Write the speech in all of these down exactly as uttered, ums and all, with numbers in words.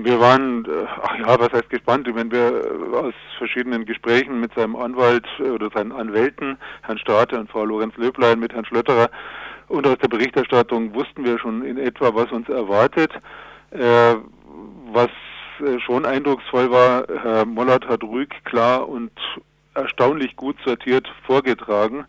Wir waren, ach ja, was heißt gespannt, wenn wir aus verschiedenen Gesprächen mit seinem Anwalt oder seinen Anwälten, Herrn Strate und Frau Lorenz-Löblein, mit Herrn Schlötterer, und aus der Berichterstattung wussten wir schon in etwa, was uns erwartet. Äh, was äh, schon eindrucksvoll war, Herr Mollert hat ruhig, klar und erstaunlich gut sortiert vorgetragen.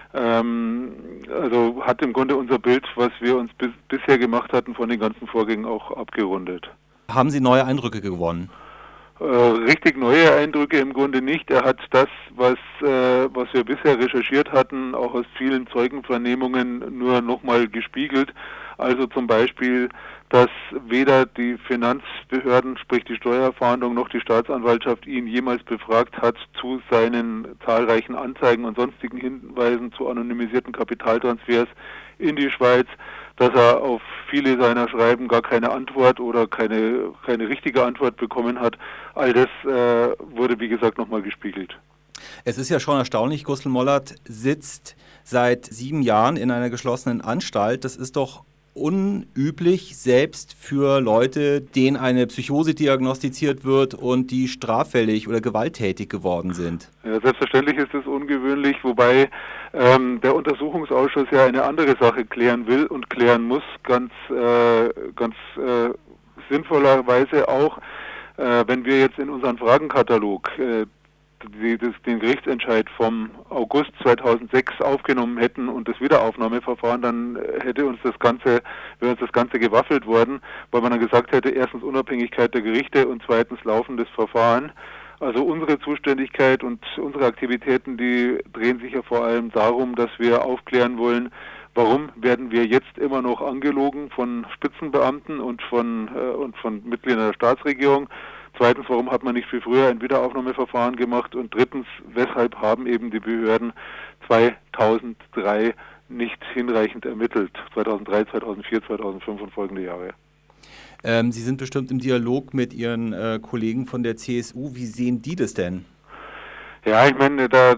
Ähm, also hat im Grunde unser Bild, was wir uns bis, bisher gemacht hatten, von den ganzen Vorgängen auch abgerundet. Haben Sie neue Eindrücke gewonnen? Äh, richtig neue Eindrücke im Grunde nicht. Er hat das, was, äh, was wir bisher recherchiert hatten, auch aus vielen Zeugenvernehmungen nur nochmal gespiegelt. Also zum Beispiel, dass weder die Finanzbehörden, sprich die Steuerfahndung, noch die Staatsanwaltschaft ihn jemals befragt hat zu seinen zahlreichen Anzeigen und sonstigen Hinweisen zu anonymisierten Kapitaltransfers in die Schweiz, dass er auf viele seiner Schreiben gar keine Antwort oder keine, keine richtige Antwort bekommen hat. All das äh, wurde, wie gesagt, nochmal gespiegelt. Es ist ja schon erstaunlich, Gustl Mollert sitzt seit sieben Jahren in einer geschlossenen Anstalt. Das ist doch unüblich, selbst für Leute, denen eine Psychose diagnostiziert wird und die straffällig oder gewalttätig geworden sind. Ja, selbstverständlich ist es ungewöhnlich, wobei ähm, der Untersuchungsausschuss ja eine andere Sache klären will und klären muss, ganz, äh, ganz äh, sinnvollerweise auch, äh, wenn wir jetzt in unseren Fragenkatalog äh, die, das, den Gerichtsentscheid vom August zweitausendsechs aufgenommen hätten und das Wiederaufnahmeverfahren, dann hätte uns das Ganze, wäre uns das Ganze gewaffelt worden, weil man dann gesagt hätte, erstens Unabhängigkeit der Gerichte und zweitens laufendes Verfahren. Also unsere Zuständigkeit und unsere Aktivitäten, die drehen sich ja vor allem darum, dass wir aufklären wollen, warum werden wir jetzt immer noch angelogen von Spitzenbeamten und von, äh, und von Mitgliedern der Staatsregierung. Zweitens, warum hat man nicht viel früher ein Wiederaufnahmeverfahren gemacht? Und drittens, weshalb haben eben die Behörden zweitausenddrei nicht hinreichend ermittelt? zweitausenddrei, zweitausendvier, zweitausendfünf und folgende Jahre. Ähm, Sie sind bestimmt im Dialog mit Ihren äh, Kollegen von der C S U. Wie sehen die das denn? Ja, ich meine, da,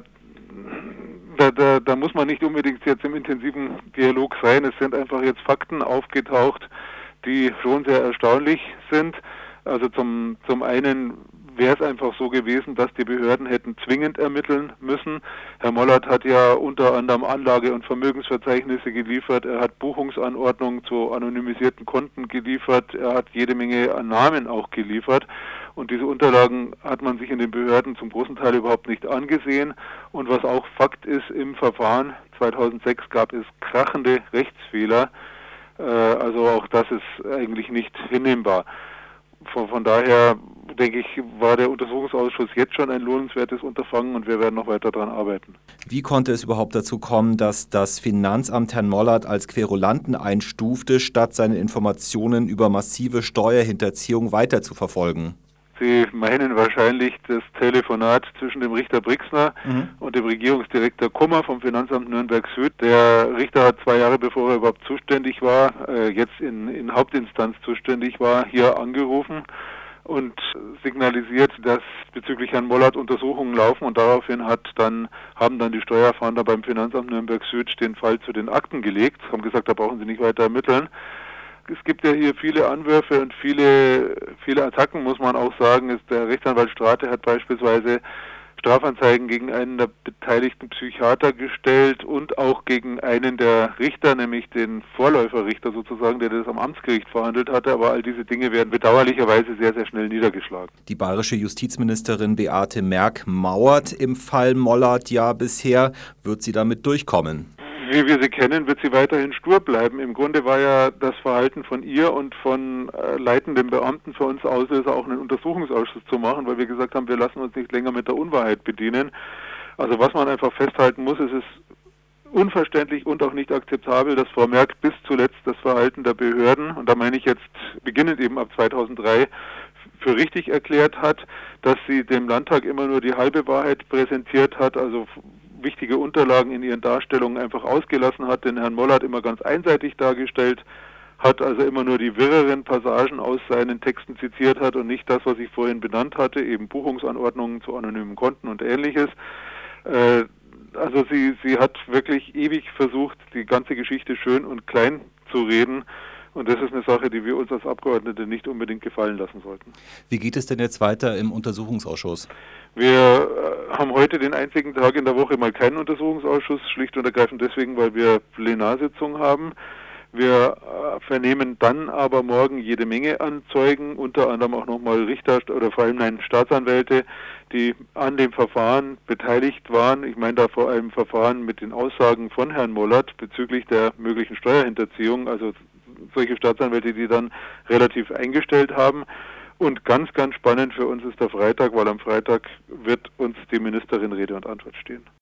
da, da, da muss man nicht unbedingt jetzt im intensiven Dialog sein. Es sind einfach jetzt Fakten aufgetaucht, die schon sehr erstaunlich sind. Also zum, zum einen wäre es einfach so gewesen, dass die Behörden hätten zwingend ermitteln müssen. Herr Mollert hat ja unter anderem Anlage- und Vermögensverzeichnisse geliefert, er hat Buchungsanordnungen zu anonymisierten Konten geliefert, er hat jede Menge an Namen auch geliefert. Und diese Unterlagen hat man sich in den Behörden zum großen Teil überhaupt nicht angesehen. Und was auch Fakt ist, im Verfahren zweitausendsechs gab es krachende Rechtsfehler. Äh, also auch das ist eigentlich nicht hinnehmbar. Von, von daher, denke ich, war der Untersuchungsausschuss jetzt schon ein lohnenswertes Unterfangen und wir werden noch weiter daran arbeiten. Wie konnte es überhaupt dazu kommen, dass das Finanzamt Herrn Mollert als Querulanten einstufte, statt seine Informationen über massive Steuerhinterziehung weiter zu verfolgen? Sie meinen wahrscheinlich das Telefonat zwischen dem Richter Brixner mhm. und dem Regierungsdirektor Kummer vom Finanzamt Nürnberg-Süd. Der Richter hat zwei Jahre bevor er überhaupt zuständig war, äh, jetzt in, in Hauptinstanz zuständig war, hier angerufen und signalisiert, dass bezüglich Herrn Mollert Untersuchungen laufen und daraufhin hat dann, haben dann die Steuerfahnder beim Finanzamt Nürnberg-Süd den Fall zu den Akten gelegt, haben gesagt, da brauchen sie nicht weiter ermitteln. Es gibt ja hier viele Anwürfe und viele, viele Attacken, muss man auch sagen. Der Rechtsanwalt Strate hat beispielsweise Strafanzeigen gegen einen der beteiligten Psychiater gestellt und auch gegen einen der Richter, nämlich den Vorläuferrichter sozusagen, der das am Amtsgericht verhandelt hatte. Aber all diese Dinge werden bedauerlicherweise sehr, sehr schnell niedergeschlagen. Die bayerische Justizministerin Beate Merck mauert im Fall Mollert ja bisher. Wird sie damit durchkommen? Wie wir sie kennen, wird sie weiterhin stur bleiben. Im Grunde war ja das Verhalten von ihr und von äh, leitenden Beamten für uns Auslöser, auch einen Untersuchungsausschuss zu machen, weil wir gesagt haben, wir lassen uns nicht länger mit der Unwahrheit bedienen. Also was man einfach festhalten muss, es ist unverständlich und auch nicht akzeptabel, dass Frau Merck bis zuletzt das Verhalten der Behörden, und da meine ich jetzt beginnend eben ab zweitausenddrei, für richtig erklärt hat, dass sie dem Landtag immer nur die halbe Wahrheit präsentiert hat, also wichtige Unterlagen in ihren Darstellungen einfach ausgelassen hat, den Herrn Mollert immer ganz einseitig dargestellt hat, also immer nur die wirreren Passagen aus seinen Texten zitiert hat und nicht das, was ich vorhin benannt hatte, eben Buchungsanordnungen zu anonymen Konten und Ähnliches. Äh, also sie, sie hat wirklich ewig versucht, die ganze Geschichte schön und klein zu reden Und das ist eine Sache, die wir uns als Abgeordnete nicht unbedingt gefallen lassen sollten. Wie geht es denn jetzt weiter im Untersuchungsausschuss? Wir haben heute den einzigen Tag in der Woche mal keinen Untersuchungsausschuss, schlicht und ergreifend deswegen, weil wir Plenarsitzung haben. Wir vernehmen dann aber morgen jede Menge an Zeugen, unter anderem auch nochmal Richter oder vor allem nein, Staatsanwälte, die an dem Verfahren beteiligt waren. Ich meine da vor allem Verfahren mit den Aussagen von Herrn Mollert bezüglich der möglichen Steuerhinterziehung, also solche Staatsanwälte, die dann relativ eingestellt haben. Und ganz, ganz spannend für uns ist der Freitag, weil am Freitag wird uns die Ministerin Rede und Antwort stehen.